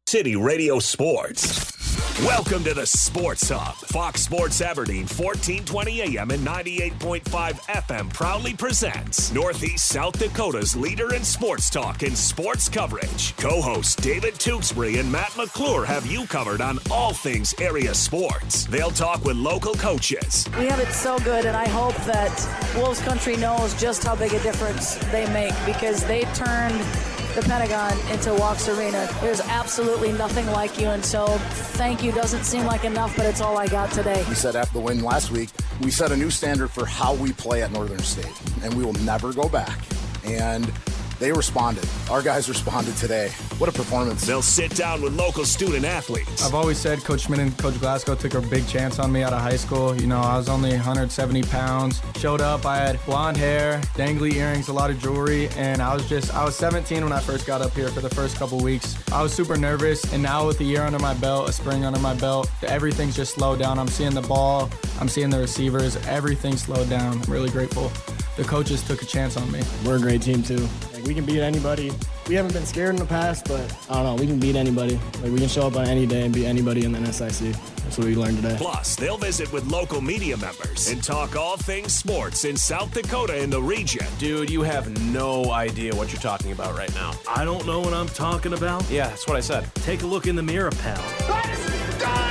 City Radio Sports. Welcome to the Sports Hub. Fox Sports Aberdeen, 1420 AM and 98.5 FM proudly presents Northeast South Dakota's leader in sports talk and sports coverage. Co-hosts David Tewksbury and Matt McClure have you covered on all things area sports. They'll talk with local coaches. We have it so good, and I hope that Wolves Country knows just how big a difference they make, because they turned the Pentagon into Walks Arena. There's absolutely nothing like you, and so thank you doesn't seem like enough, but it's all I got today. We said after the win last week, we set a new standard for how we play at Northern State, and we will never go back. And they responded. Our guys responded today. What a performance. They'll sit down with local student athletes. I've always said Coach Schmidt and Coach Glasgow took a big chance on me out of high school. You know, I was only 170 pounds. Showed up, I had blonde hair, dangly earrings, a lot of jewelry, and I was 17 when I first got up here for the first couple weeks. I was super nervous, and now with a year under my belt, a spring under my belt, everything's just slowed down. I'm seeing the ball, I'm seeing the receivers, everything's slowed down. I'm really grateful. The coaches took a chance on me. We're a great team too. We can beat anybody. We haven't been scared in the past, but I don't know, we can beat anybody. We can show up on any day and beat anybody in the NSIC. That's what we learned today. Plus, they'll visit with local media members and talk all things sports in South Dakota and the region. Dude, you have no idea what you're talking about right now. I don't know what I'm talking about? Yeah, that's what I said. Take a look in the mirror, pal. Let's go!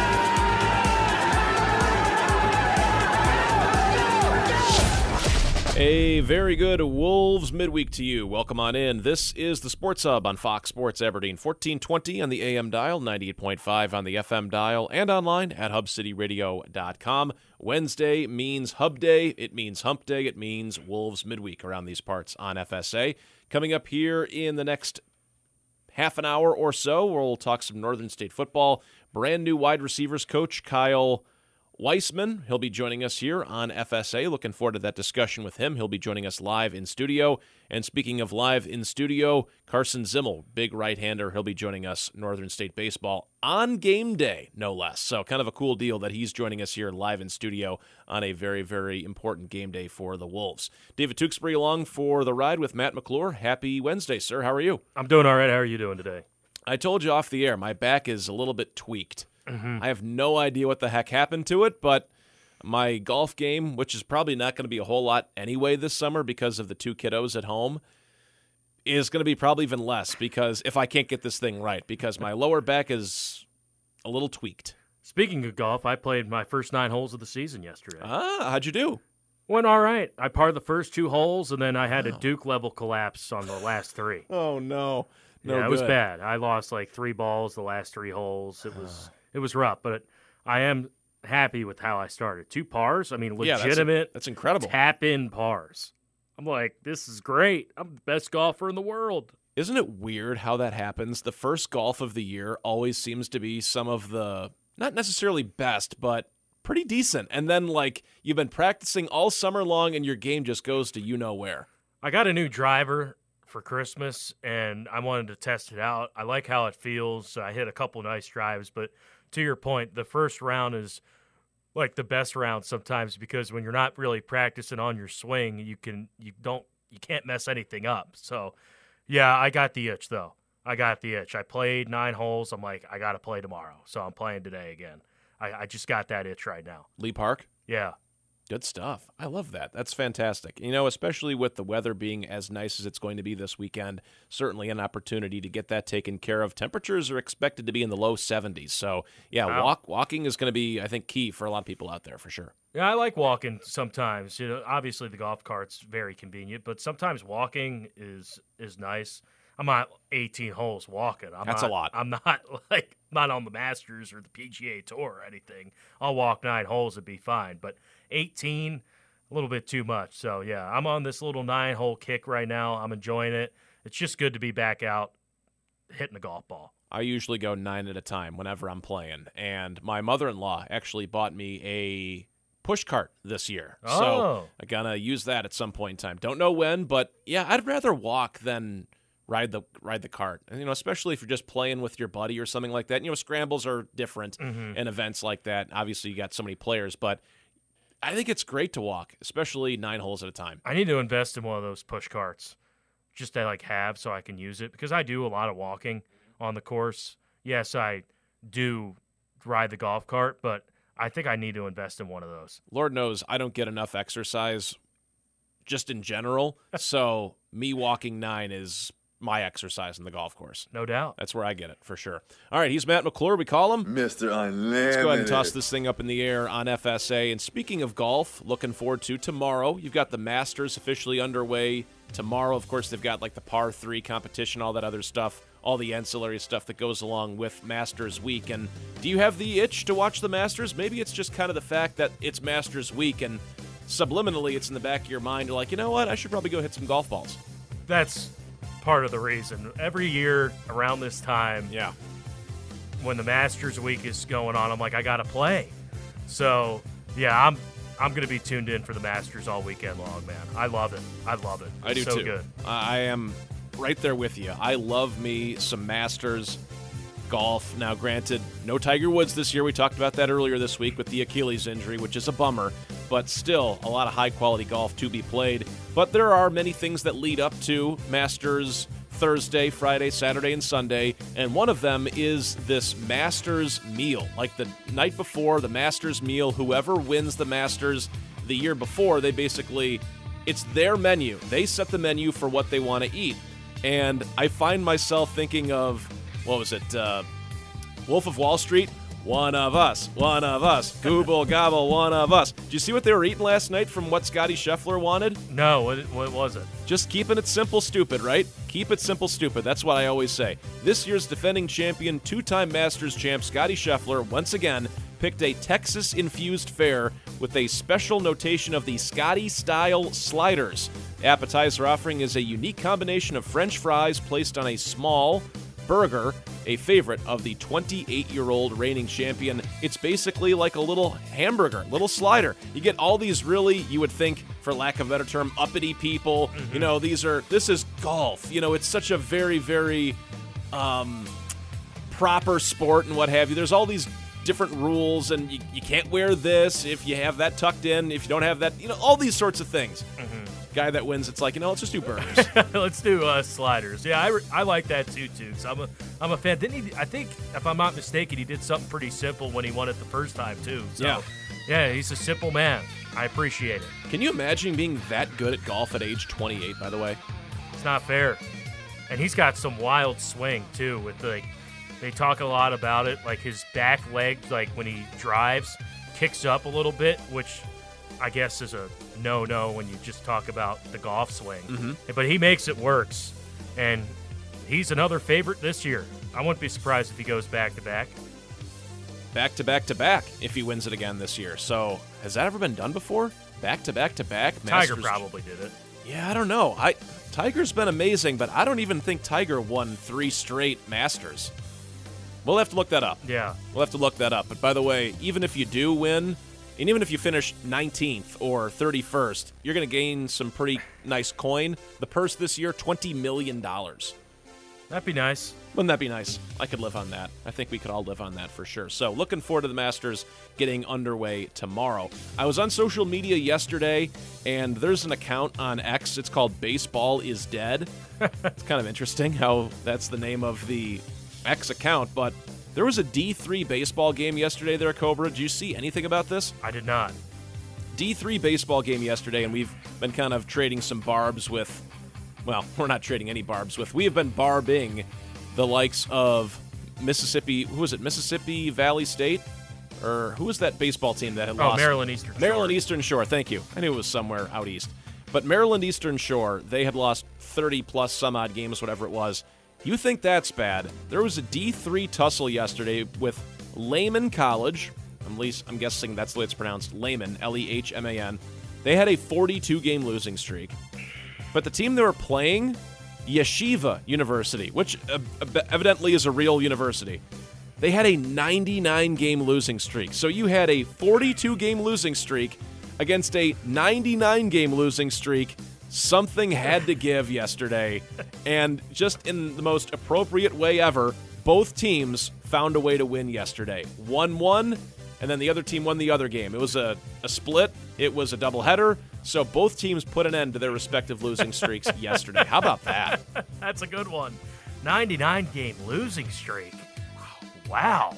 A very good Wolves midweek to you. Welcome on in. This is the Sports Hub on Fox Sports Aberdeen, 1420 on the AM dial, 98.5 on the FM dial, and online at hubcityradio.com. Wednesday means Hub Day. It means Hump Day. It means Wolves midweek around these parts on FSA. Coming up here in the next half an hour or so, we'll talk some Northern State football. Brand new wide receivers coach Kyle Weissman, he'll be joining us here on FSA. Looking forward to that discussion with him. He'll be joining us live in studio. And speaking of live in studio, Carson Zimmel, big right-hander, he'll be joining us Northern State Baseball on game day, no less. So kind of a cool deal that he's joining us here live in studio on a very, very important game day for the Wolves. David Tewksbury along for the ride with Matt McClure. Happy Wednesday, sir. How are you? I'm doing all right. How are you doing today? I told you off the air, my back is a little bit tweaked. I have no idea what the heck happened to it, but my golf game, which is probably not going to be a whole lot anyway this summer because of the two kiddos at home, is going to be probably even less because if I can't get this thing right, because my lower back is a little tweaked. Speaking of golf, I played my first 9 holes of the season yesterday. How'd you do? Went all right. I parred the first 2 holes, and then I had a Duke-level collapse on the last 3. Oh, no. It was bad. I lost like 3 balls the last 3 holes. It was rough, but I am happy with how I started. 2 pars. I mean, legitimate. That's incredible. Tap-in pars. I'm like, this is great. I'm the best golfer in the world. Isn't it weird how that happens? The first golf of the year always seems to be some of the, not necessarily best, but pretty decent. And then, like, you've been practicing all summer long and your game just goes to you-know-where. I got a new driver for Christmas, and I wanted to test it out. I like how it feels. I hit a couple nice drives, but to your point, the first round is like the best round sometimes because when you're not really practicing on your swing, you can't mess anything up. So, yeah, I got the itch though. I played 9 holes. I'm like, I got to play tomorrow, so I'm playing today again. I just got that itch right now. Lee Park? Yeah. Good stuff. I love that. That's fantastic. You know, especially with the weather being as nice as it's going to be this weekend, certainly an opportunity to get that taken care of. Temperatures are expected to be in the low 70s. So, yeah, wow. Walking is going to be, I think, key for a lot of people out there for sure. Yeah, I like walking sometimes. You know, obviously the golf cart's very convenient, but sometimes walking is nice. I'm not 18 holes walking. That's a lot. I'm not on the Masters or the PGA Tour or anything. I'll walk 9 holes and be fine. But 18, a little bit too much. So, yeah, I'm on this little 9-hole kick right now. I'm enjoying it. It's just good to be back out hitting a golf ball. I usually go 9 at a time whenever I'm playing. And my mother-in-law actually bought me a push cart this year. Oh. So I'm going to use that at some point in time. Don't know when, but, yeah, I'd rather walk than ride the cart. And, you know, especially if you're just playing with your buddy or something like that. You know, scrambles are different in events like that. Obviously, you got so many players, but I think it's great to walk, especially 9 holes at a time. I need to invest in one of those push carts just to have so I can use it because I do a lot of walking on the course. yes, I do ride the golf cart, but I think I need to invest in one of those. Lord knows I don't get enough exercise just in general, so me walking 9 is my exercise in the golf course. No doubt. That's where I get it, for sure. All right, he's Matt McClure, we call him. Mr. Unlimited. Let's go ahead and toss this thing up in the air on FSA. And speaking of golf, looking forward to tomorrow. You've got the Masters officially underway tomorrow. Of course, they've got like the par 3 competition, all that other stuff, all the ancillary stuff that goes along with Masters Week. And do you have the itch to watch the Masters? Maybe it's just kind of the fact that it's Masters Week and subliminally it's in the back of your mind. You're like, you know what? I should probably go hit some golf balls. That's part of the reason. Every year around this time, when the Masters Week is going on, I'm like, I gotta play. So yeah, I'm gonna be tuned in for the Masters all weekend long, man. I love it. I do so too. Good. I am right there with you. I love me some Masters golf. Now, granted, no Tiger Woods this year. We talked about that earlier this week with the Achilles injury, which is a bummer, but still a lot of high-quality golf to be played. But there are many things that lead up to Masters Thursday, Friday, Saturday, and Sunday, and one of them is this Masters meal. Like the night before the Masters meal, whoever wins the Masters the year before, it's their menu. They set the menu for what they want to eat. And I find myself thinking of, what was it, Wolf of Wall Street? One of us. Gooble gobble, one of us. Did you see what they were eating last night from what Scotty Scheffler wanted? No, what was it? Just keeping it simple, stupid, right? Keep it simple, stupid. That's what I always say. This year's defending champion, 2-time Masters champ Scotty Scheffler, once again, picked a Texas-infused fare with a special notation of the Scotty-style sliders. The appetizer offering is a unique combination of French fries placed on a small burger, a favorite of the 28-year-old reigning champion. It's basically like a little hamburger, little slider. You get all these really, you would think, for lack of a better term, uppity people. You know, this is golf. You know, it's such a very, very proper sport and what have you. There's all these different rules, and you can't wear this if you have that tucked in, if you don't have that, all these sorts of things. Guy that wins, it's like, let's just do burgers. Let's do sliders. Yeah, I like that too. So I'm a fan. Didn't he? I think, if I'm not mistaken, he did something pretty simple when he won it the first time too. So, yeah, he's a simple man. I appreciate it. Can you imagine being that good at golf at age 28? By the way, it's not fair. And he's got some wild swing too. With they talk a lot about it. Like his back leg, like when he drives, kicks up a little bit, which I guess is a no-no when you just talk about the golf swing. But he makes it works, and he's another favorite this year. I wouldn't be surprised if he goes back-to-back. Back-to-back-to-back if he wins it again this year. So has that ever been done before? Back-to-back-to-back? Tiger probably did it. Yeah, I don't know. Tiger's been amazing, but I don't even think Tiger won 3 straight Masters. We'll have to look that up. Yeah. We'll have to look that up. But by the way, even if you do win, and even if you finish 19th or 31st, you're going to gain some pretty nice coin. The purse this year, $20 million. That'd be nice. Wouldn't that be nice? I could live on that. I think we could all live on that for sure. So looking forward to the Masters getting underway tomorrow. I was on social media yesterday, and there's an account on X. It's called Baseball is Dead. It's kind of interesting how that's the name of the X account, but there was a D3 baseball game yesterday there, Cobra. Did you see anything about this? I did not. D3 baseball game yesterday, and we've been kind of trading some barbs with, well, we're not trading any barbs with. We have been barbing the likes of Mississippi, who was it, Mississippi Valley State? Or who was that baseball team that had lost? Maryland Eastern Shore. Maryland Eastern Shore, thank you. I knew it was somewhere out east. But Maryland Eastern Shore, they had lost 30-plus some odd games, whatever it was. You think that's bad? There was a D3 tussle yesterday with Lehman College. At least I'm guessing that's the way it's pronounced. Lehman, Lehman. They had a 42-game losing streak. But the team they were playing, Yeshiva University, which evidently is a real university, they had a 99-game losing streak. So you had a 42-game losing streak against a 99-game losing streak. Something had to give yesterday, and just in the most appropriate way ever, both teams found a way to win yesterday. One won, and then the other team won the other game. It was a split. It was a doubleheader, so both teams put an end to their respective losing streaks yesterday. How about that? That's a good one. 99-game losing streak. Wow. wow,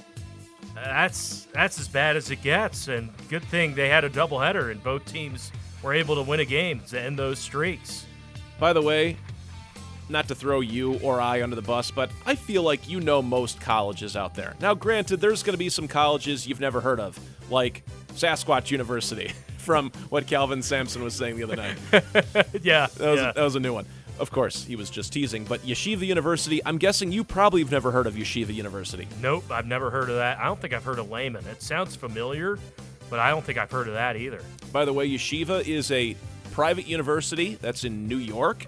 that's as bad as it gets. And good thing they had a doubleheader and both teams were able to win a game to end those streaks. By the way, not to throw you or I under the bus, but I feel like you know most colleges out there. Now, granted, there's going to be some colleges you've never heard of, like Sasquatch University, from what Calvin Sampson was saying the other night. Yeah. That was a new one. Of course, he was just teasing. But Yeshiva University, I'm guessing you probably have never heard of Yeshiva University. Nope, I've never heard of that. I don't think I've heard of Lehman. It sounds familiar, but I don't think I've heard of that either. By the way, Yeshiva is a private university that's in New York,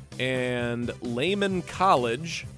and Lehman College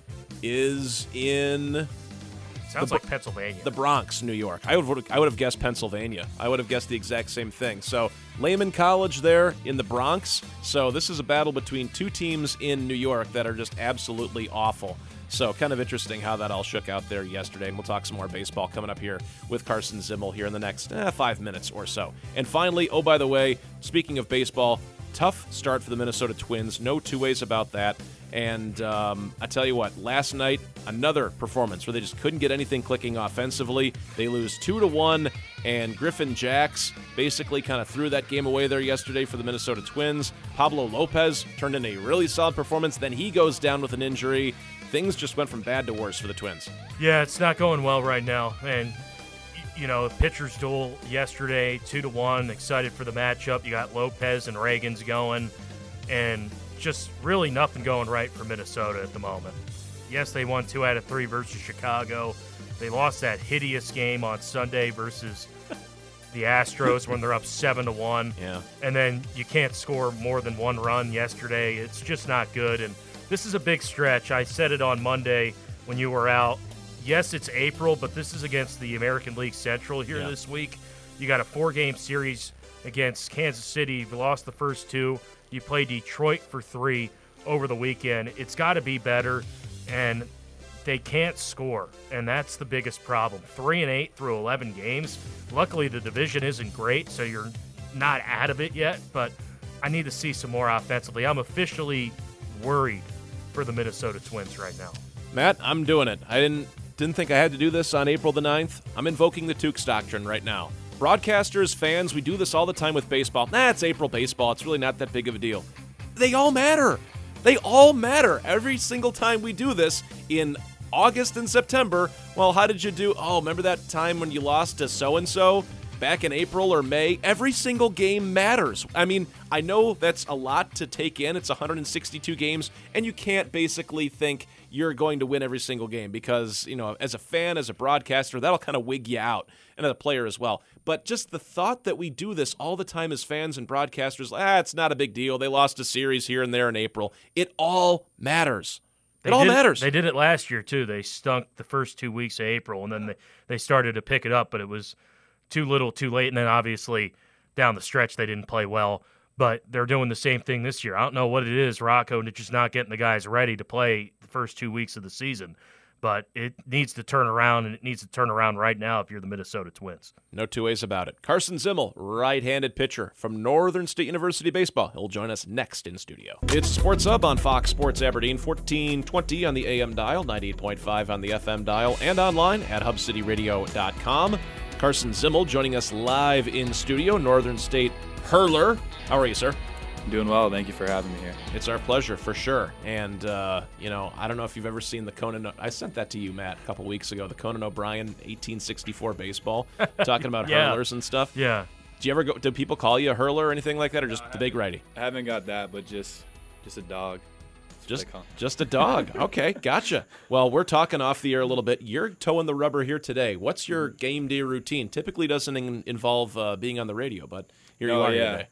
is in... Sounds like Pennsylvania. The Bronx, New York. I would have guessed Pennsylvania. I would have guessed the exact same thing. So Lehman College there in the Bronx. So this is a battle between two teams in New York that are just absolutely awful. So kind of interesting how that all shook out there yesterday. And we'll talk some more baseball coming up here with Carson Zimmel here in the next 5 minutes or so. And finally, oh, by the way, speaking of baseball, tough start for the Minnesota Twins. No two ways about that. And I tell you what, last night, another performance where they just couldn't get anything clicking offensively. They lose 2-1, and Griffin Jacks basically kind of threw that game away there yesterday for the Minnesota Twins. Pablo Lopez turned in a really solid performance. Then he goes down with an injury. Things just went from bad to worse for the Twins. Yeah, it's not going well right now. And, you know, pitcher's duel yesterday, 2-1. Excited for the matchup. You got Lopez and Reagans going, and just really nothing going right for Minnesota at the moment. Yes, they won 2 out of 3 versus Chicago. They lost that hideous game on Sunday versus the Astros when they're up 7-1. Yeah. And then you can't score more than 1 run yesterday. It's just not good. And this is a big stretch. I said it on Monday when you were out. Yes, it's April, but this is against the American League Central here this week. You got a 4-game series against Kansas City. You've lost the first 2. You play Detroit for 3 over the weekend. It's got to be better, and they can't score, and that's the biggest problem. 3-8 through 11 games. Luckily, the division isn't great, so you're not out of it yet, but I need to see some more offensively. I'm officially worried for the Minnesota Twins right now. Matt, I'm doing it. I didn't think I had to do this on April the 9th. I'm invoking the Tukes doctrine right now. Broadcasters, fans, we do this all the time with baseball. It's April baseball. It's really not that big of a deal. They all matter. They all matter. Every single time we do this in August and September, well, how did you do? Oh, remember that time when you lost to so-and-so back in April or May? Every single game matters. I mean, I know that's a lot to take in. It's 162 games, and you can't basically think you're going to win every single game because, you know, as a fan, as a broadcaster, that'll kind of wig you out, and as a player as well. But just the thought that we do this all the time as fans and broadcasters, it's not a big deal. They lost a series here and there in April. It all matters. It all matters. They did it last year, too. They stunk the first 2 weeks of April, and then they started to pick it up, but it was too little, too late, and then obviously down the stretch they didn't play well. But they're doing the same thing this year. I don't know what it is, Rocco, and just not getting the guys ready to play the first 2 weeks of the season. But it needs to turn around, and it needs to turn around right now if you're the Minnesota Twins. No two ways about it. Carson Zimmel, right-handed pitcher from Northern State University Baseball. He'll join us next in studio. It's Sports Hub on Fox Sports Aberdeen, 1420 on the AM dial, 98.5 on the FM dial, and online at hubcityradio.com. Carson Zimmel joining us live in studio, Northern State hurler. How are you, sir? Doing well. Thank you for having me here. It's our pleasure, for sure. And, you know, I don't know if you've ever seen the Conan... I sent that to you, Matt, a couple weeks ago, the Conan O'Brien 1864 baseball, talking about hurlers and stuff. Yeah. Do you ever go... Do people call you a hurler or anything like that, or just the big righty? I haven't got that, but just a dog. Just a dog. Okay, gotcha. Well, we're talking off the air a little bit. You're toeing the rubber here today. What's your game day routine? Typically doesn't involve being on the radio, but here you are today.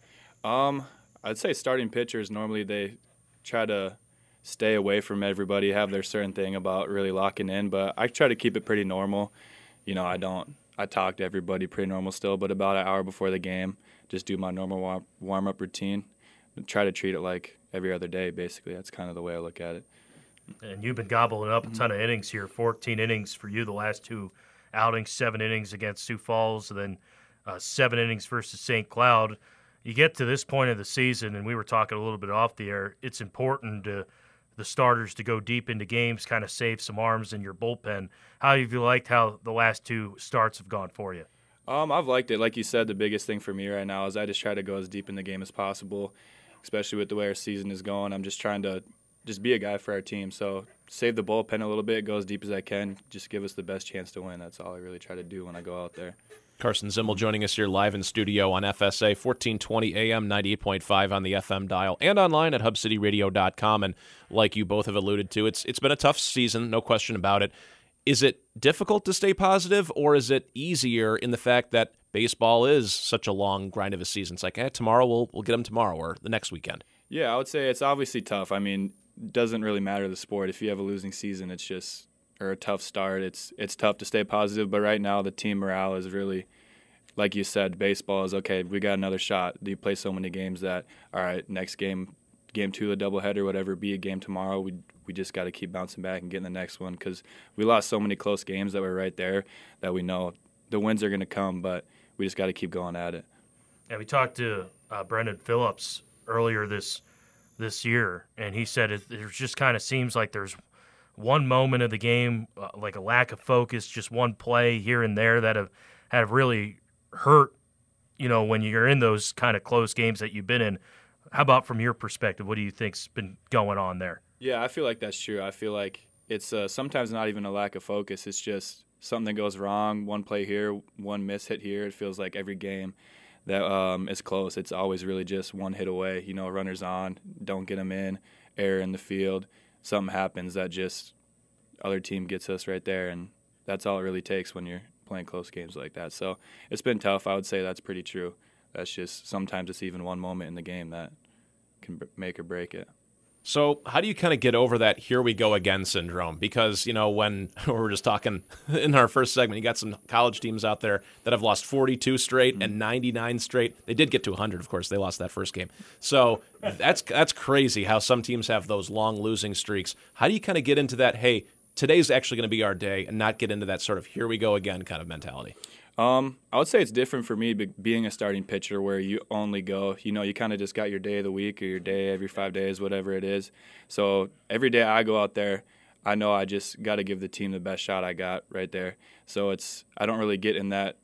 I'd say starting pitchers, normally they try to stay away from everybody, have their certain thing about really locking in, but I try to keep it pretty normal. You know, I talk to everybody pretty normal still, but about an hour before the game, just do my normal warm-up routine. Try to treat it like every other day, basically. That's kind of the way I look at it. And you've been gobbling up a ton of innings here, 14 innings for you the last 2 outings, 7 innings against Sioux Falls, and then 7 innings versus St. Cloud. You get to this point of the season, and we were talking a little bit off the air, it's important to the starters to go deep into games, kind of save some arms in your bullpen. How have you liked how the last two starts have gone for you? I've liked it. Like you said, the biggest thing for me right now is I just try to go as deep in the game as possible, especially with the way our season is going. I'm just trying to just be a guy for our team. So save the bullpen a little bit, go as deep as I can, just give us the best chance to win. That's all I really try to do when I go out there. Carson Zimmel joining us here live in studio on FSA, 1420 AM, 98.5 on the FM dial, and online at hubcityradio.com. And like you both have alluded to, it's been a tough season, no question about it. Is it difficult to stay positive, or is it easier in the fact that baseball is such a long grind of a season? It's like, tomorrow we'll get them tomorrow or the next weekend. Yeah, I would say it's obviously tough. I mean, it doesn't really matter the sport. If you have a losing season, it's just or a tough start. It's tough to stay positive. But right now, the team morale is really, like you said, baseball is okay. We got another shot. You play so many games that all right, next game 2, the doubleheader, whatever, be a game tomorrow. We just got to keep bouncing back and getting the next one because we lost so many close games that were right there that we know the wins are going to come, but we just got to keep going at it. Yeah, we talked to Brendan Phillips earlier this year, and he said it just kind of seems like there's one moment of the game, like a lack of focus, just one play here and there that have really hurt, when you're in those kind of close games that you've been in. How about from your perspective? What do you think's been going on there? Yeah, I feel like that's true. I feel like it's sometimes not even a lack of focus. It's just something goes wrong, one play here, one miss hit here. It feels like every game that is close, it's always really just one hit away. Runners on, don't get them in, error in the field. Something happens that just other team gets us right there, and that's all it really takes when you're playing close games like that. So it's been tough. I would say that's pretty true. That's just sometimes it's even one moment in the game that can make or break it. So how do you kind of get over that here we go again syndrome? Because, when we were just talking in our first segment, you got some college teams out there that have lost 42 straight and 99 straight. They did get to 100, of course. They lost that first game. So that's crazy how some teams have those long losing streaks. How do you kind of get into that, hey, today's actually going to be our day, and not get into that sort of here we go again kind of mentality? I would say it's different for me being a starting pitcher where you only go, you kind of just got your day of the week or your day every 5 days, whatever it is. So every day I go out there, I know I just got to give the team the best shot I got right there. So I don't really get in that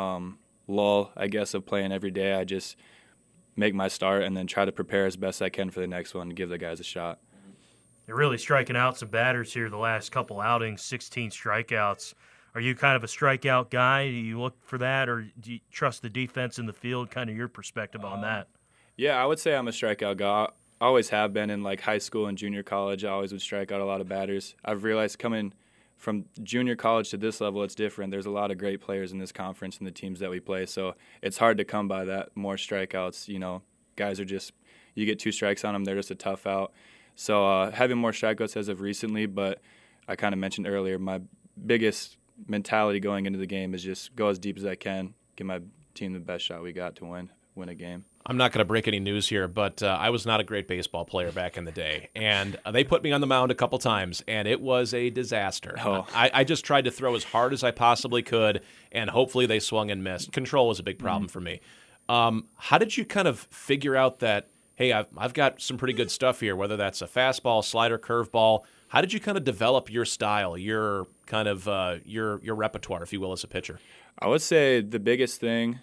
lull, I guess, of playing every day. I just make my start and then try to prepare as best I can for the next one and give the guys a shot. You're really striking out some batters here the last couple outings, 16 strikeouts. Are you kind of a strikeout guy? Do you look for that, or do you trust the defense in the field? Kind of your perspective on that. Yeah, I would say I'm a strikeout guy. I always have been in high school and junior college. I always would strike out a lot of batters. I've realized coming from junior college to this level, it's different. There's a lot of great players in this conference and the teams that we play, so it's hard to come by that more strikeouts. Guys are just you get 2 strikes on them, they're just a tough out. So having more strikeouts as of recently, but I kind of mentioned earlier, my biggest mentality going into the game is just go as deep as I can, give my team the best shot we got to win a game. I'm not going to break any news here, but I was not a great baseball player back in the day, and they put me on the mound a couple times, and it was a disaster. Oh. I just tried to throw as hard as I possibly could, and hopefully they swung and missed. Control was a big problem for me. How did you kind of figure out that, hey, I've got some pretty good stuff here, whether that's a fastball, slider, curveball? How did you kind of develop your style, your kind of your repertoire, if you will, as a pitcher? I would say the biggest thing,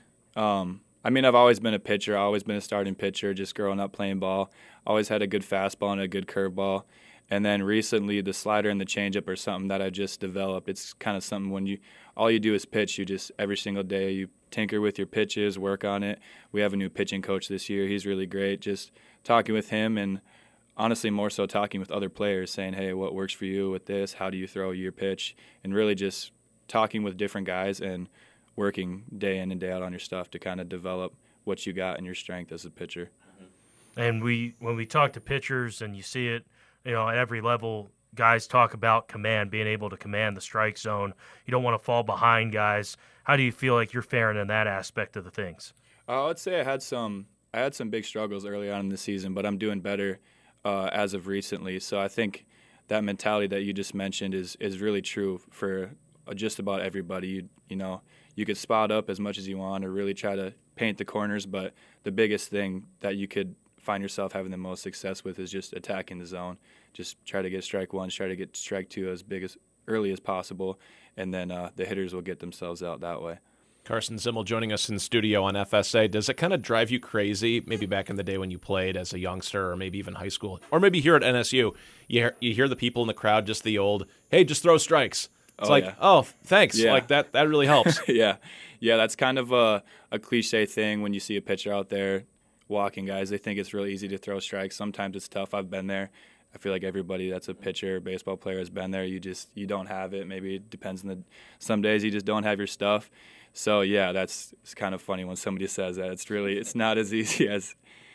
I've always been a pitcher. I've always been a starting pitcher, just growing up playing ball. Always had a good fastball and a good curveball. And then recently the slider and the changeup are something that I just developed. It's kind of something when all you do is pitch. You just every single day you tinker with your pitches, work on it. We have a new pitching coach this year. He's really great. Just talking with him and honestly more so talking with other players, saying, hey, what works for you with this? How do you throw your pitch? And really just talking with different guys and working day in and day out on your stuff to kind of develop what you got and your strength as a pitcher. And when we talk to pitchers and you see it, at every level, guys talk about command, being able to command the strike zone. You don't want to fall behind guys. How do you feel like you're faring in that aspect of the things? I would say I had some big struggles early on in the season, but I'm doing better as of recently. So I think that mentality that you just mentioned is really true for just about everybody. You could spot up as much as you want or really try to paint the corners, but the biggest thing that you could find yourself having the most success with is just attacking the zone. Just try to get strike one, try to get strike two as early as possible, and then the hitters will get themselves out that way. Carson Zimmel joining us in studio on FSA. Does it kind of drive you crazy, maybe back in the day when you played as a youngster or maybe even high school, or maybe here at NSU, you hear the people in the crowd, just the old, hey, just throw strikes. It's oh, thanks. Yeah. Like that really helps. Yeah, that's kind of a cliche thing when you see a pitcher out there walking guys. They think it's really easy to throw strikes. Sometimes it's tough. I've been there. I feel like everybody that's a pitcher, baseball player has been there. You don't have it. Maybe it depends on some days you just don't have your stuff. So yeah, it's kind of funny when somebody says that. It's not as easy as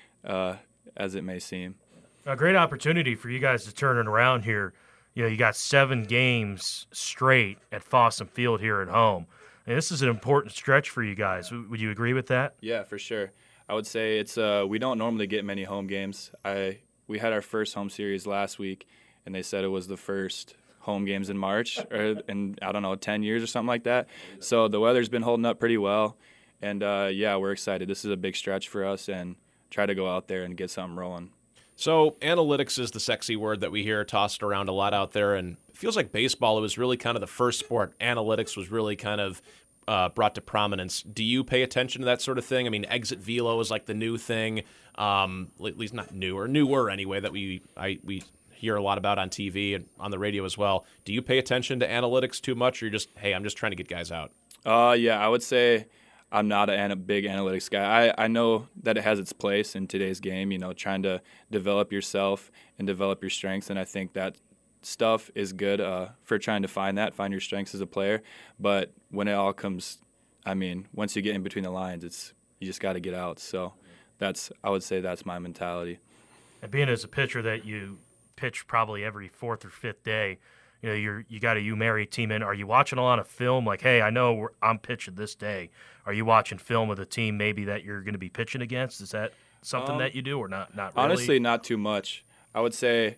it may seem. A great opportunity for you guys to turn it around here. You got 7 games straight at Fossum Field here at home. And this is an important stretch for you guys. Would you agree with that? Yeah, for sure. I would say it's we don't normally get many home games. We had our first home series last week, and they said it was the first home games in March, or in, 10 years or something like that. So the weather's been holding up pretty well, and we're excited. This is a big stretch for us, and try to go out there and get something rolling. So analytics is the sexy word that we hear tossed around a lot out there, and it feels like baseball, it was really kind of the first sport. Analytics was really kind of brought to prominence. Do you pay attention to that sort of thing? I mean, exit velo is like the new thing, at least not new, or newer anyway, that we hear a lot about on TV and on the radio as well. Do you pay attention to analytics too much, or you're just, hey, I'm just trying to get guys out? Yeah, I would say I'm not a big analytics guy. I know that it has its place in today's game, trying to develop yourself and develop your strengths, and I think that stuff is good for trying to find your strengths as a player. But when it all comes, once you get in between the lines, you just got to get out. So I would say that's my mentality. And being as a pitcher that you pitch probably every 4th or 5th day, you got a UMary team in. Are you watching a lot of film? Like, hey, I know I'm pitching this day. Are you watching film of the team maybe that you're going to be pitching against? Is that something that you do, or not really? Honestly, not too much. I would say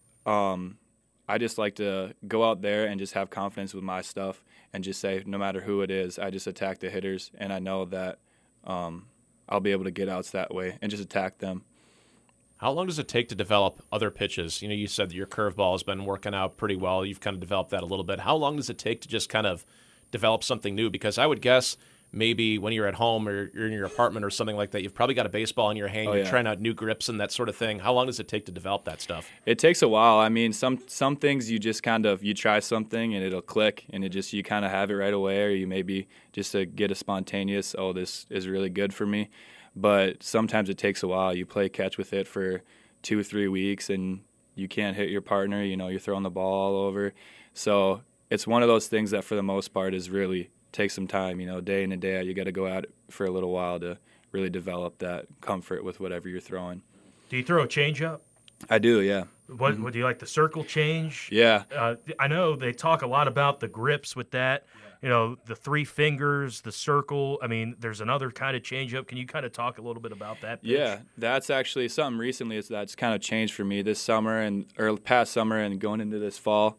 I just like to go out there and just have confidence with my stuff and just say, no matter who it is, I just attack the hitters, and I know that I'll be able to get outs that way and just attack them. How long does it take to develop other pitches? You said that your curveball has been working out pretty well. You've kind of developed that a little bit. How long does it take to just kind of develop something new? Because I would guess maybe when you're at home or you're in your apartment or something like that, you've probably got a baseball in your hand, you're trying out new grips and that sort of thing. How long does it take to develop that stuff? It takes a while. Some things you just you try something and it'll click, and you kind of have it right away, or you maybe just get a spontaneous, oh, this is really good for me. But sometimes it takes a while. You play catch with it for 2 or 3 weeks, and you can't hit your partner. You're throwing the ball all over. So it's one of those things that for the most part is really takes some time. Day in and day out, you got to go out for a little while to really develop that comfort with whatever you're throwing. Do you throw a changeup? I do, yeah. What do you like, the circle change? Yeah. I know they talk a lot about the grips with that. The 3 fingers, the circle. There's another kind of changeup. Can you kind of talk a little bit about that pitch? Yeah, that's actually something recently that's kind of changed for me this summer or past summer and going into this fall.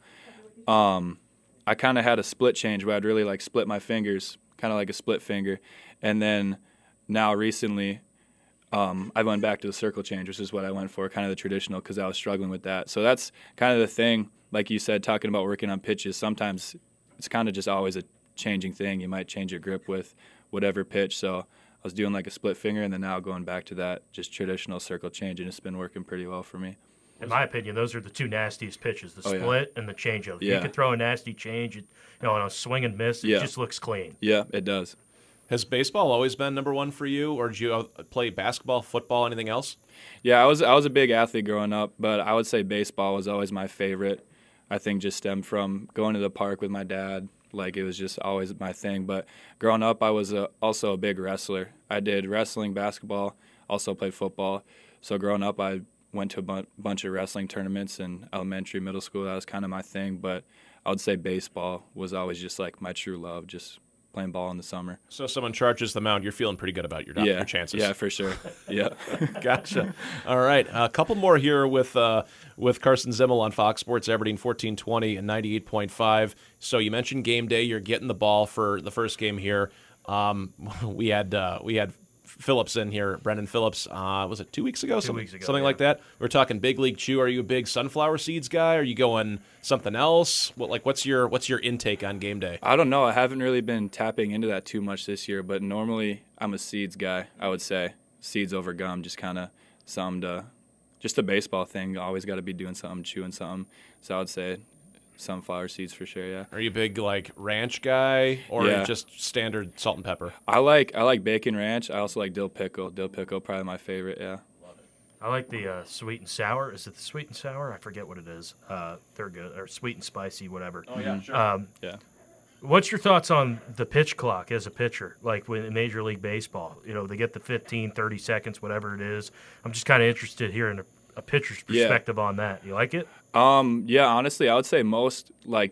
I kind of had a split change where I'd really split my fingers, kind of like a split finger. And then now recently I went back to the circle change, which is what I went for, kind of the traditional, because I was struggling with that. So that's kind of the thing, like you said, talking about working on pitches. Sometimes it's kind of just always a changing thing. You might change your grip with whatever pitch. So I was doing a split finger, and then now going back to that just traditional circle change, and it's been working pretty well for me. In my opinion, those are the 2 nastiest pitches, the split and the changeup. Yeah. You can throw a nasty change, on a swing and miss, it just looks clean. Yeah, it does. Has baseball always been number one for you, or did you play basketball, football, anything else? Yeah, I was a big athlete growing up, but I would say baseball was always my favorite. I think just stemmed from going to the park with my dad. It was just always my thing. But growing up, I was also a big wrestler. I did wrestling, basketball, also played football. So growing up, I went to a bunch of wrestling tournaments in elementary, middle school. That was kind of my thing. But I would say baseball was always just my true love, just playing ball in the summer. So someone charges the mound, you're feeling pretty good about your chances. Yeah, for sure. Yeah. Gotcha. All right. A couple more here with Carson Zimmel on Fox Sports Aberdeen 1420 and 98.5. So you mentioned game day. You're getting the ball for the first game here. We had Phillips in here, Brendan Phillips. Was it 2 weeks ago? 2 weeks ago, something like that. We were talking Big League Chew. Are you a big sunflower seeds guy? Are you going something else? What's your intake on game day? I don't know. I haven't really been tapping into that too much this year, but normally I'm a seeds guy. I would say seeds over gum, just kind of just a baseball thing. Always got to be doing something, chewing something. So I would say sunflower seeds for sure. Yeah. Are you a big ranch guy or Yeah. just standard salt and pepper? I like bacon ranch. I also like dill pickle. Dill pickle probably my favorite. Yeah. I like the sweet and sour. Is it the sweet and sour? I forget what it is. They're good. Or sweet and spicy, whatever. Oh yeah, sure. Yeah. What's your thoughts on the pitch clock as a pitcher, like in Major League Baseball? They get the 15, 30 seconds, whatever it is. I'm just kind of interested here in a pitcher's perspective on that. You like it? Yeah, honestly, I would say most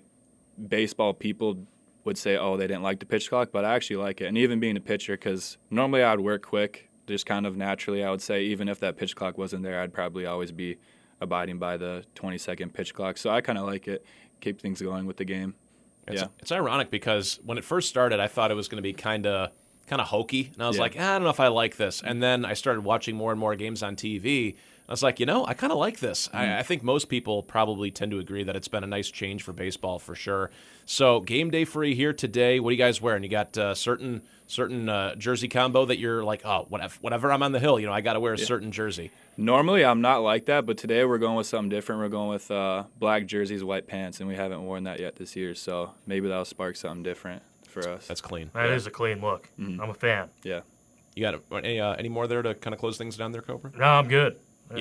baseball people would say, oh, they didn't like the pitch clock, but I actually like it. And even being a pitcher, because normally I would work quick, just kind of naturally, I would say, even if that pitch clock wasn't there, I'd probably always be abiding by the 20-second pitch clock. So I kind of like it, keep things going with the game. It's ironic because when it first started, I thought it was going to be kind of hokey, and I was like, I don't know if I like this. And then I started watching more and more games on TV. I was like, I kind of like this. I think most people probably tend to agree that it's been a nice change for baseball for sure. So game day free here today. What are you guys wearing? You got certain jersey combo that you're like, oh, whenever I'm on the hill, I got to wear a certain jersey. Normally I'm not like that, but today we're going with something different. We're going with black jerseys, white pants, and we haven't worn that yet this year. So maybe that'll spark something different for us. That's clean. That is a clean look. I'm a fan. Yeah. You got any more there to kind of close things down there, Cobra? No, I'm good.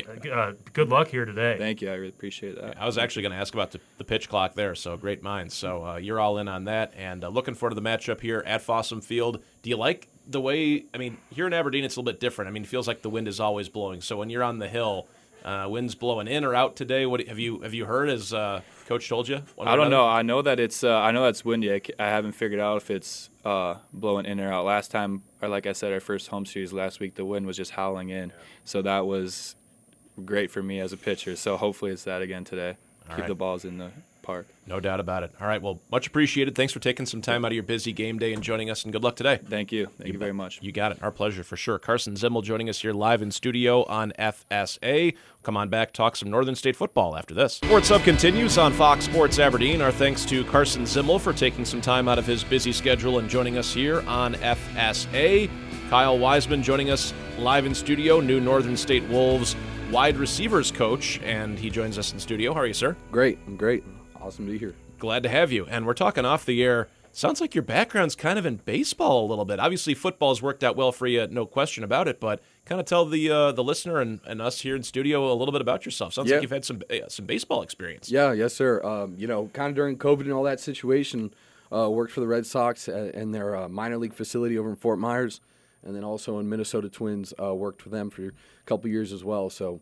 Good luck here today. Thank you. I really appreciate that. I was actually going to ask about the pitch clock there, so great minds. So you're all in on that, and looking forward to the matchup here at Fossum Field. Do you like the way, here in Aberdeen it's a little bit different. It feels like the wind is always blowing. So when you're on the hill, wind's blowing in or out today. What have you heard? Has Coach told you? I don't know. I know that I know that's windy. I haven't figured out if it's blowing in or out. Last time, or like I said, our first home series last week, the wind was just howling in. So that was great for me as a pitcher. So hopefully it's that again today. Keep the balls in the park. No doubt about it. All right, well, much appreciated. Thanks for taking some time out of your busy game day and joining us, and good luck today. Thank you. Thank you very much. You got it. Our pleasure for sure. Carson Zimmel joining us here live in studio on FSA. Come on back, talk some Northern State football after this. Sports Hub continues on Fox Sports Aberdeen. Our thanks to Carson Zimmel for taking some time out of his busy schedule and joining us here on FSA. Kyle Wiseman joining us live in studio, new Northern State Wolves wide receivers coach, and he joins us in studio. How are you, sir? Great. I'm great. Awesome to be here. Glad to have you. And we're talking off the air. Sounds like your background's kind of in baseball a little bit. Obviously, football's worked out well for you, no question about it, but kind of tell the listener and us here in studio a little bit about yourself. Sounds like you've had some baseball experience. Yeah, yes, sir. Kind of during COVID and all that situation, worked for the Red Sox and their minor league facility over in Fort Myers, and then also in Minnesota Twins, worked for them for a couple years as well. So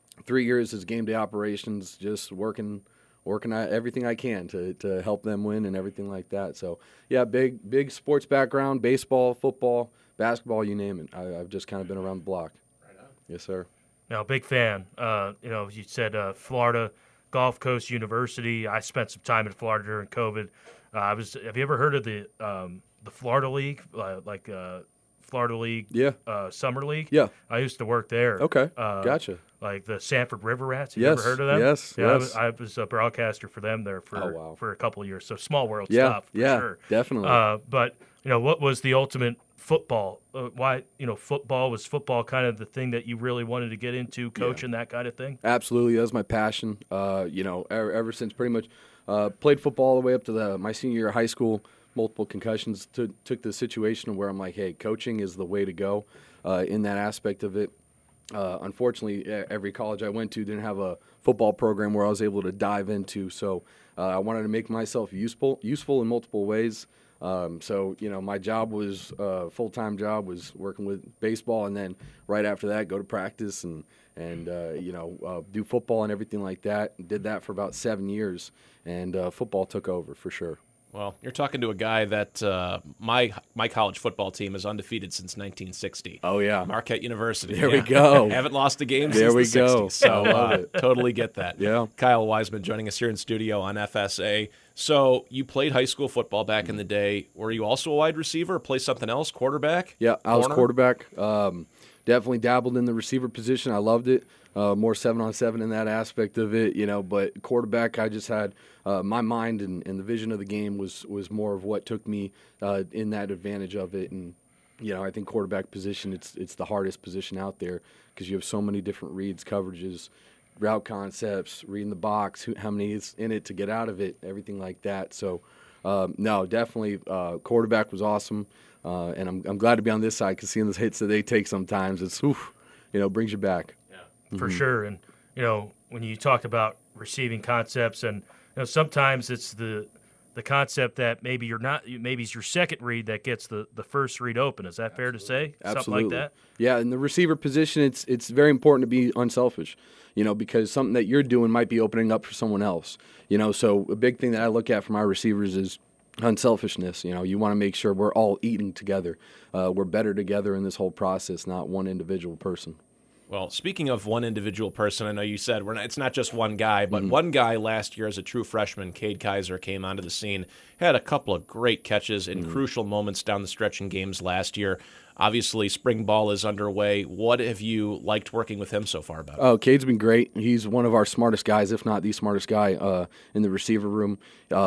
3 years as game day operations, just working at everything I can to help them win and everything like that. So, yeah, big sports background, baseball, football, basketball, you name it. I've just kind of been around the block. Right on. Yes, sir. Now, big fan. You said Florida Gulf Coast University. I spent some time in Florida during COVID. Have you ever heard of the Florida League, Florida League, Summer League? Yeah. I used to work there. Okay, gotcha. Like the Sanford River Rats. You Yes, ever heard of them? yes, Yeah, yes. I was a broadcaster for them there for a couple of years. So small world Yeah, stuff. For yeah, sure. definitely. But what was the ultimate football? Why football was football kind of the thing that you really wanted to get into, coaching that kind of thing? Absolutely, that was my passion. Ever since pretty much played football all the way up to my senior year of high school. Multiple concussions took the situation where I'm like, hey, coaching is the way to go in that aspect of it. Unfortunately, every college I went to didn't have a football program where I was able to dive into. So I wanted to make myself useful in multiple ways. My job was full-time job was working with baseball, and then right after that, go to practice and do football and everything like that. Did that for about 7 years, and football took over for sure. Well, you're talking to a guy that my college football team is undefeated since 1960. Oh, yeah. Marquette University. There we go. Haven't lost a game there since the 60s. So totally get that. Yeah. Kyle Wiseman joining us here in studio on FSA. So you played high school football back in the day. Were you also a wide receiver or play something else, quarterback? Yeah, I was corner? quarterback. Definitely dabbled in the receiver position. I loved it. More 7-on-7 in that aspect of it, but quarterback, I just had my mind and the vision of the game was more of what took me in that advantage of it. And, I think quarterback position, it's the hardest position out there because you have so many different reads, coverages, route concepts, reading the box, how many is in it to get out of it, everything like that. So, no, definitely quarterback was awesome. And I'm glad to be on this side because seeing the hits that they take sometimes, it's, brings you back. For sure. And, when you talked about receiving concepts and, sometimes it's the concept that maybe you're not, maybe it's your second read that gets the first read open. Is that fair to say? Absolutely. Something like that? Yeah, in the receiver position, it's very important to be unselfish, because something that you're doing might be opening up for someone else. So a big thing that I look at for my receivers is unselfishness. You want to make sure we're all eating together. We're better together in this whole process, not one individual person. Well, speaking of one individual person, I know you said it's not just one guy, but one guy last year as a true freshman, Cade Kaiser, came onto the scene, had a couple of great catches in crucial moments down the stretch in games last year. Obviously, spring ball is underway. What have you liked working with him so far about? Oh, Cade's been great. He's one of our smartest guys, if not the smartest guy in the receiver room.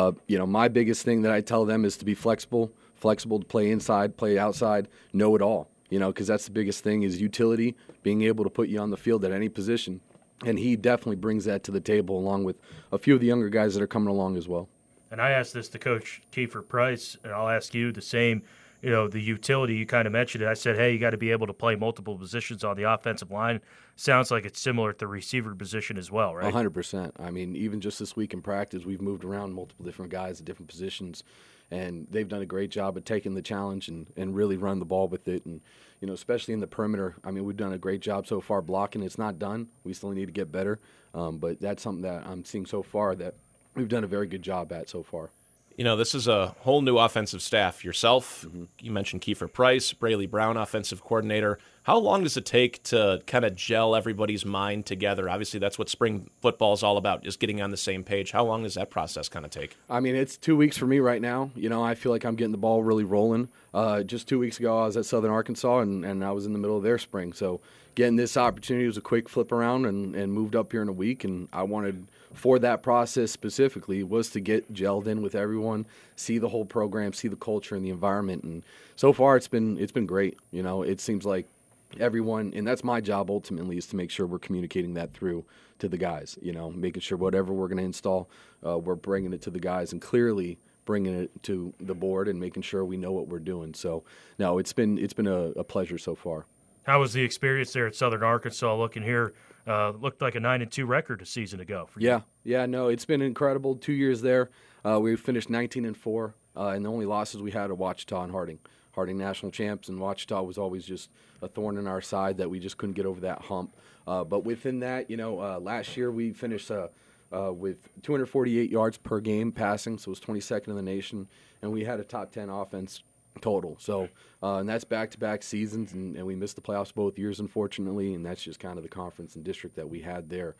My biggest thing that I tell them is to be flexible to play inside, play outside, know it all. Because that's the biggest thing is utility, being able to put you on the field at any position. And he definitely brings that to the table along with a few of the younger guys that are coming along as well. And I asked this to Coach Kiefer Price, and I'll ask you the same. The utility, you kind of mentioned it. I said, hey, you got to be able to play multiple positions on the offensive line. Sounds like it's similar at the receiver position as well, right? 100%. I mean, even just this week in practice, we've moved around multiple different guys at different positions. And they've done a great job at taking the challenge and really run the ball with it. And, especially in the perimeter, I mean, we've done a great job so far blocking. It's not done. We still need to get better. But that's something that I'm seeing so far that we've done a very good job at so far. This is a whole new offensive staff. Yourself, you mentioned Kiefer Price, Braley Brown, offensive coordinator. How long does it take to kind of gel everybody's mind together? Obviously, that's what spring football is all about, just getting on the same page. How long does that process kind of take? I mean, it's 2 weeks for me right now. I feel like I'm getting the ball really rolling. Just 2 weeks ago, I was at Southern Arkansas, and I was in the middle of their spring. So getting this opportunity was a quick flip around and moved up here in a week, and I wanted – for that process specifically was to get gelled in with everyone, see the whole program, see the culture and the environment. And so far it's been great. It seems like everyone, and that's my job ultimately, is to make sure we're communicating that through to the guys, making sure whatever we're going to install, we're bringing it to the guys and clearly bringing it to the board and making sure we know what we're doing. So no, it's been a pleasure so far. How was the experience there at Southern Arkansas? Looking here, looked like a 9-2 record a season ago for you. Yeah, no, it's been incredible. 2 years there, we finished 19-4, and the only losses we had are Ouachita and Harding. Harding national champs, and Ouachita was always just a thorn in our side that we just couldn't get over that hump. But within that, last year we finished with 248 yards per game passing, so it was 22nd in the nation, and we had a top 10 offense total. So, and that's back-to-back seasons, and we missed the playoffs both years, unfortunately, and that's just kind of the conference and district that we had there.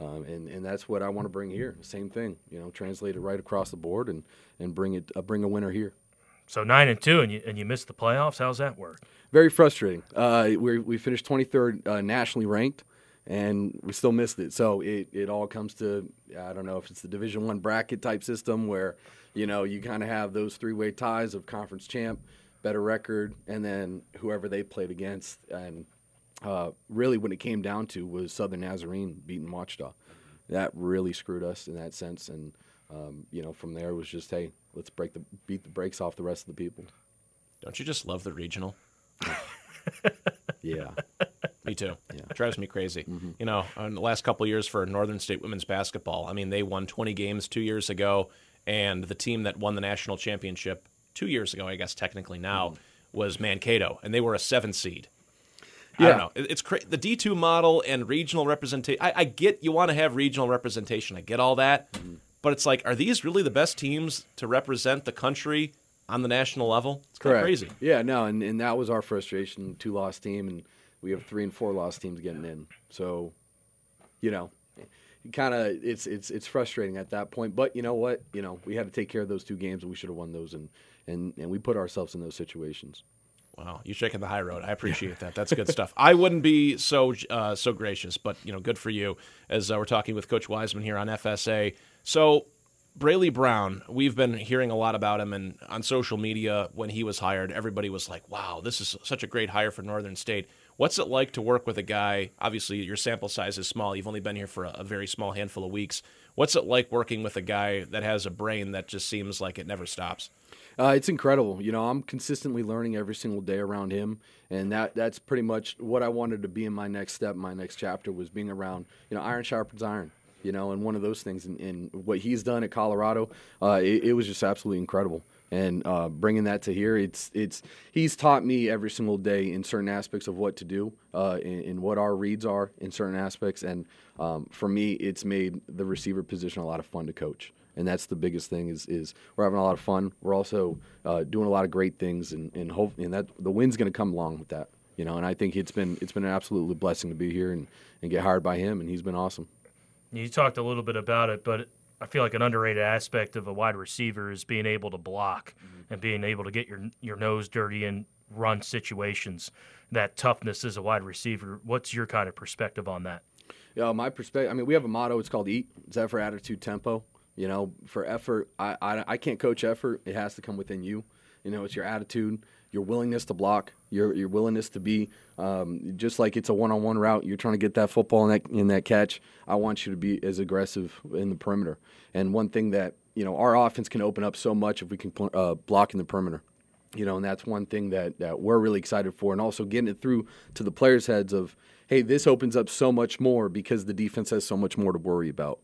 And that's what I want to bring here. Same thing, translate it right across the board and bring a winner here. So 9-2, and you missed the playoffs. How's that work? Very frustrating. We finished 23rd nationally ranked, and we still missed it. So it all comes to, I don't know if it's the Division I bracket type system where you kind of have those three-way ties of conference champ, better record, and then whoever they played against. And really what it came down to was Southern Nazarene beating Ouachita. That really screwed us in that sense. And, from there it was just, hey, let's beat the brakes off the rest of the people. Don't you just love the regional? Yeah. Me too. Yeah. It drives me crazy. Mm-hmm. In the last couple of years for Northern State women's basketball, I mean, they won 20 games 2 years ago, and the team that won the national championship 2 years ago, I guess technically now, was Mankato, and they were a 7 seed. Yeah. I don't know. It's the D2 model and regional representation. I get you want to have regional representation. I get all that. Mm-hmm. but it's like, are these really the best teams to represent the country on the national level? It's kind of crazy. Yeah, no, and that was our frustration, 2-loss team, and we have 3 and 4 loss teams getting in. So, kind of it's frustrating at that point. But you know what? We had to take care of those 2 games, and we should have won those, and we put ourselves in those situations. Wow, you're shaking the high road. I appreciate that. That's good stuff. I wouldn't be so gracious, but good for you. As we're talking with Coach Wiseman here on FSA. So, Braley Brown, we've been hearing a lot about him, and on social media when he was hired, everybody was like, "Wow, this is such a great hire for Northern State." What's it like to work with a guy? Obviously, your sample size is small. You've only been here for a very small handful of weeks. What's it like working with a guy that has a brain that just seems like it never stops? It's incredible. I'm consistently learning every single day around him, and that's pretty much what I wanted to be in my next step, my next chapter, was being around, iron sharpens iron, and one of those things. And what he's done at Colorado, it was just absolutely incredible. And bringing that to here, he's taught me every single day in certain aspects of what to do, in what our reads are in certain aspects. And for me, it's made the receiver position a lot of fun to coach. And that's the biggest thing is we're having a lot of fun. We're also doing a lot of great things, and hope, and that the win's going to come along with that. And I think it's been an absolutely blessing to be here and get hired by him, and he's been awesome. You talked a little bit about it, but I feel like an underrated aspect of a wide receiver is being able to block and being able to get your nose dirty in run situations. That toughness as a wide receiver. What's your kind of perspective on that? Yeah, my perspective. We have a motto. It's called EAT. It's effort, attitude, tempo. For effort, I can't coach effort. It has to come within you. It's your attitude, your willingness to block, your willingness to be just like it's a one-on-one route. You're trying to get that football in that catch. I want you to be as aggressive in the perimeter. And one thing that our offense can open up so much if we can block in the perimeter. And that's one thing that we're really excited for, and also getting it through to the players' heads of, hey, this opens up so much more because the defense has so much more to worry about.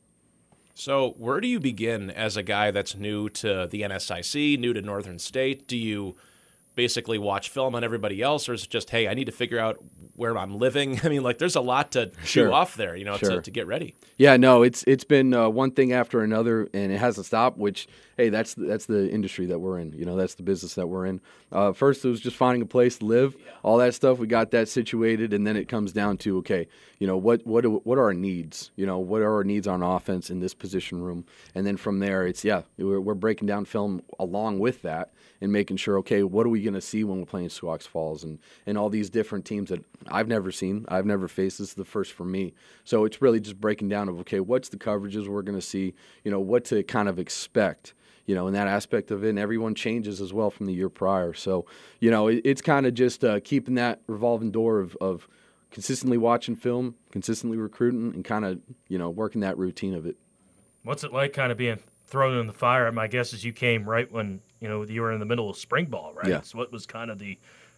So where do you begin as a guy that's new to the NSIC, new to Northern State? Do you basically watch film on everybody else, or is it just, hey, I need to figure out where I'm living? There's a lot to chew off there, to get ready. Yeah, no, it's been one thing after another, and it hasn't stopped, which, hey, that's the industry that we're in. That's the business that we're in. First, it was just finding a place to live, all that stuff. We got that situated, and then it comes down to, okay, what are our needs? What are our needs on offense in this position room? And then from there, it's, we're breaking down film along with that and making sure, okay, what are we going to see when we're playing Sioux Falls and all these different teams that I've never seen, I've never faced. This is the first for me. So it's really just breaking down of, okay, what's the coverages we're going to see, what to kind of expect, in that aspect of it. And everyone changes as well from the year prior. So, it's kind of just keeping that revolving door of consistently watching film, consistently recruiting, and kind of, working that routine of it. What's it like kind of being thrown in the fire? My guess is you came right when, you were in the middle of spring ball, right? Yeah. So what's kind of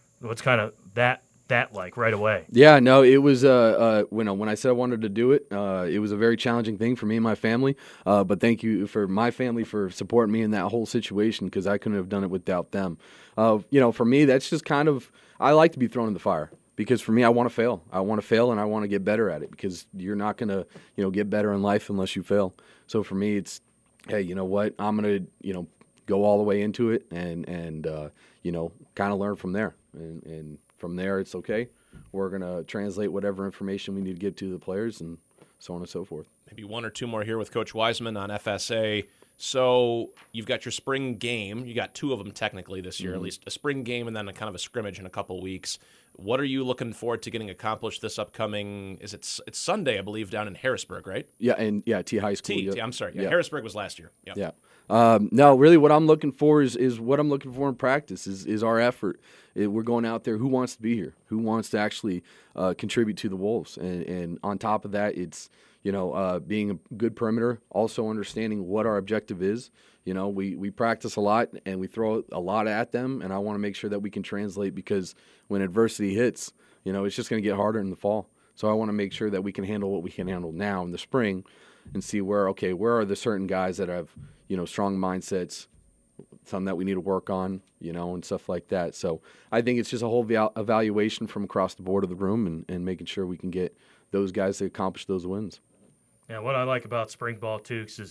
that like right away? Yeah, no, it was when I said I wanted to do it, it was a very challenging thing for me and my family. But thank you for my family for supporting me in that whole situation, because I couldn't have done it without them. For me, that's just kind of, I like to be thrown in the fire. Because for me, I want to fail. I want to fail, and I want to get better at it, because you're not going to, get better in life unless you fail. So for me, it's, hey, you know what? I'm going to, go all the way into it and kind of learn from there. And from there, it's okay. We're going to translate whatever information we need to get to the players and so on and so forth. Maybe one or two more here with Coach Wiseman on FSA. So you've got your spring game. You got 2 of them technically this year, at least a spring game and then a kind of a scrimmage in a couple weeks. What are you looking forward to getting accomplished this upcoming? It's Sunday, I believe, down in Harrisburg, right? Yeah, T High School. I'm sorry. Yeah, Harrisburg was last year. Yep. Yeah. No, really, what I'm looking for is what I'm looking for in practice is our effort. We're going out there. Who wants to be here? Who wants to actually contribute to the Wolves? And on top of that, it's being a good perimeter. Also understanding what our objective is. We practice a lot and we throw a lot at them, and I want to make sure that we can translate, because when adversity hits, it's just going to get harder in the fall. So I want to make sure that we can handle what we can handle now in the spring, and see where are the certain guys that have strong mindsets, something that we need to work on, and stuff like that. So I think it's just a whole evaluation from across the board of the room and making sure we can get those guys to accomplish those wins. Yeah, what I like about spring ball, Tukes, is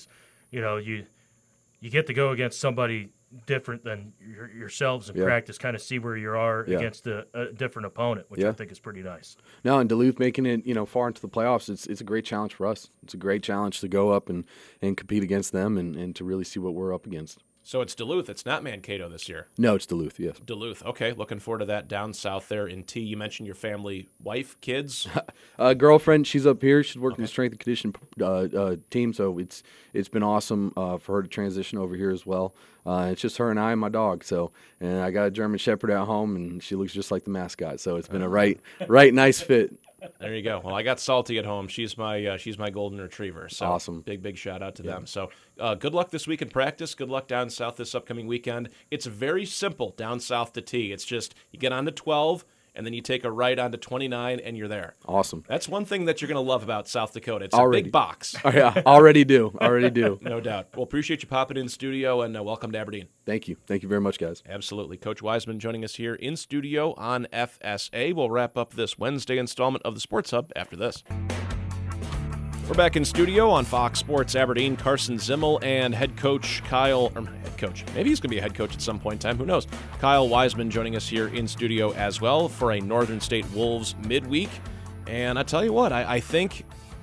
you get to go against somebody different than yourselves in practice, kind of see where you are against a different opponent, which I think is pretty nice. No, and Duluth making it, far into the playoffs, it's a great challenge for us. It's a great challenge to go up and compete against them and to really see what we're up against. So it's Duluth. It's not Mankato this year. No, it's Duluth, yes. Duluth. Okay, looking forward to that down south there in T. You mentioned your family, wife, kids? Girlfriend, she's up here. She's working the strength and condition team, so it's been awesome for her to transition over here as well. It's just her and I and my dog. And I got a German Shepherd at home, and she looks just like the mascot. So it's been a right nice fit. There you go. Well, I got Salty at home. She's my golden retriever. So awesome. Big shout out to them. So good luck this week in practice. Good luck down south this upcoming weekend. It's very simple down south to T. It's just you get on to 12, and then you take a right onto 29, and you're there. Awesome. That's one thing that you're going to love about South Dakota. It's already a big box. Oh, yeah, already do. No doubt. Well, appreciate you popping in studio, and welcome to Aberdeen. Thank you. Thank you very much, guys. Absolutely. Coach Wiseman joining us here in studio on FSA. We'll wrap up this Wednesday installment of the Sports Hub after this. We're back in studio on Fox Sports Aberdeen. Carson Zimmel and head coach maybe he's going to be a head coach at some point in time. Who knows? Kyle Wiseman joining us here in studio as well for a Northern State Wolves midweek. And I tell you what, I think,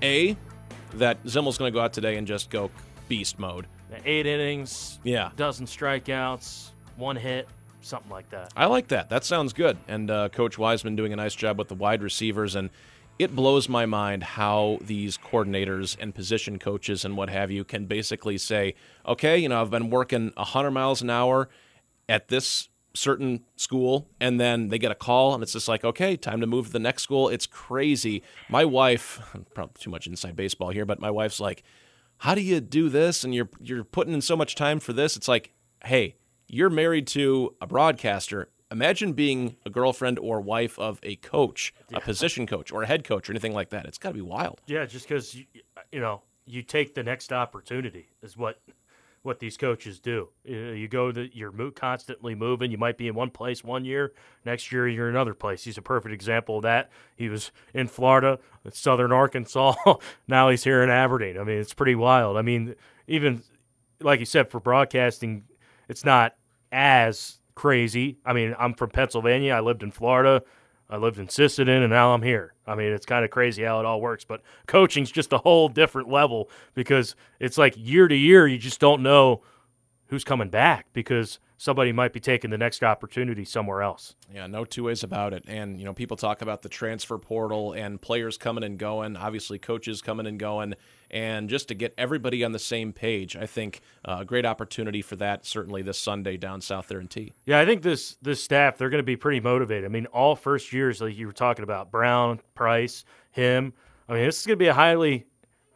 that Zimmel's going to go out today and just go beast mode. 8 innings, dozen strikeouts, 1 hit, something like that. I like that. That sounds good. And Coach Wiseman doing a nice job with the wide receivers. And it blows my mind how these coordinators and position coaches and what have you can basically say, okay, I've been working 100 miles an hour at this certain school, and then they get a call, and it's just like, okay, time to move to the next school. It's crazy. My wife, probably too much inside baseball here, but my wife's like, how do you do this? And you're putting in so much time for this. It's like, hey, you're married to a broadcaster. Imagine being a girlfriend or wife of a coach, a position coach, or a head coach, or anything like that. It's got to be wild. Yeah, just because you take the next opportunity is what these coaches do. You go you're constantly moving. You might be in one place one year, next year you're in another place. He's a perfect example of that. He was in Florida, Southern Arkansas. Now he's here in Aberdeen. I mean, it's pretty wild. I mean, even like you said, for broadcasting, it's not as crazy. I mean, I'm from Pennsylvania. I lived in Florida. I lived in Sisseton, and now I'm here. I mean, it's kind of crazy how it all works. But coaching's just a whole different level because it's like year to year, you just don't know who's coming back because somebody might be taking the next opportunity somewhere else. Yeah, no two ways about it. And, people talk about the transfer portal and players coming and going, obviously coaches coming and going. And just to get everybody on the same page, I think a great opportunity for that certainly this Sunday down south there in T. Yeah, I think this staff, they're going to be pretty motivated. I mean, all first years, like you were talking about, Brown, Price, him. I mean, this is going to be a highly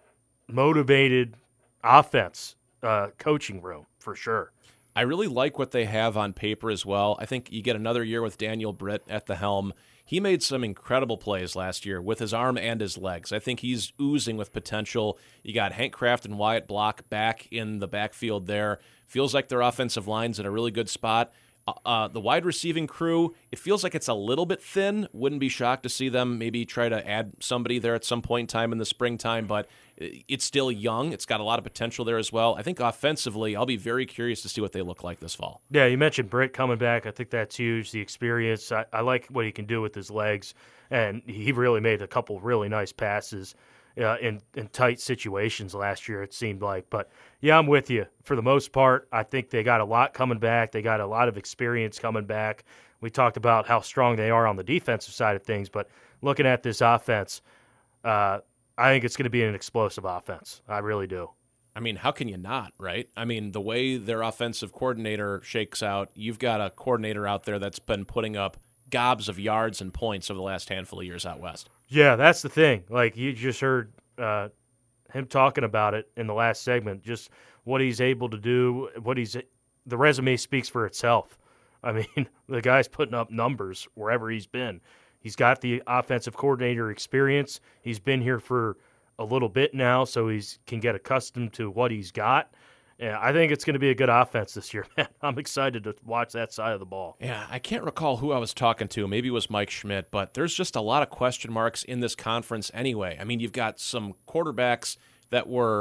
motivated offense coaching room for sure. I really like what they have on paper as well. I think you get another year with Daniel Britt at the helm. He made some incredible plays last year with his arm and his legs. I think he's oozing with potential. You got Hank Kraft and Wyatt Block back in the backfield there. Feels like their offensive line's in a really good spot. The wide receiving crew, it feels like it's a little bit thin. Wouldn't be shocked to see them maybe try to add somebody there at some point in time in the springtime, but it's still young. It's got a lot of potential there as well. I think offensively, I'll be very curious to see what they look like this fall. Yeah, you mentioned Britt coming back. I think that's huge, the experience. I like what he can do with his legs, and he really made a couple really nice passes in tight situations last year, it seemed like. But, yeah, I'm with you. For the most part, I think they got a lot coming back. They got a lot of experience coming back. We talked about how strong they are on the defensive side of things, but looking at this offense, I think it's going to be an explosive offense. I really do. I mean, how can you not, right? I mean, the way their offensive coordinator shakes out, you've got a coordinator out there that's been putting up gobs of yards and points over the last handful of years out west. Yeah, that's the thing. Like, you just heard him talking about it in the last segment, just what he's able to do, the resume speaks for itself. I mean, the guy's putting up numbers wherever he's been. He's got the offensive coordinator experience. He's been here for a little bit now, so he can get accustomed to what he's got. Yeah, I think it's going to be a good offense this year, man. I'm excited to watch that side of the ball. Yeah, I can't recall who I was talking to. Maybe it was Mike Schmidt, but there's just a lot of question marks in this conference anyway. I mean, you've got some quarterbacks that were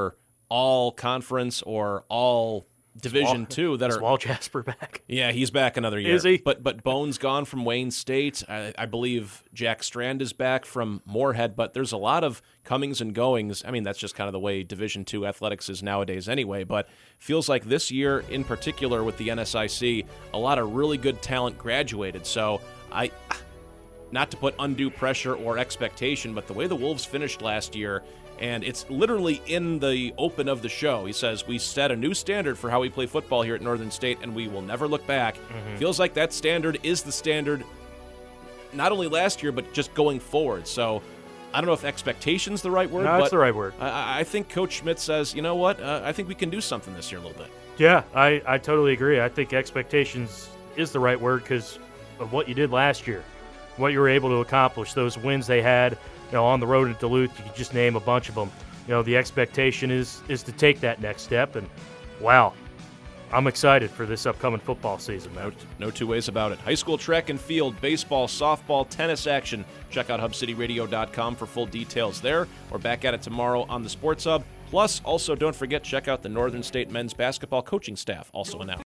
all conference or all Division II that is are. Wall Jasper back? Yeah, he's back another year. Is he? But Bone's gone from Wayne State. I believe Jack Strand is back from Moorhead. But there's a lot of comings and goings. I mean, that's just kind of the way Division II athletics is nowadays anyway. But feels like this year in particular with the NSIC, a lot of really good talent graduated. So not to put undue pressure or expectation, but the way the Wolves finished last year, and it's literally in the open of the show. He says, we set a new standard for how we play football here at Northern State, and we will never look back. Feels like that standard is the standard not only last year, but just going forward. So I don't know if expectation's the right word. No, it's the right word. I think Coach Schmidt says, you know what, I think we can do something this year a little bit. Yeah, I totally agree. I think expectations is the right word because of what you did last year, what you were able to accomplish, those wins they had. On the road at Duluth, you could just name a bunch of them. The expectation is to take that next step, and wow, I'm excited for this upcoming football season, man. No two ways about it. High school track and field, baseball, softball, tennis action. Check out HubCityRadio.com for full details there. We're back at it tomorrow on the Sports Hub. Plus, also don't forget, check out the Northern State men's basketball coaching staff, also announced.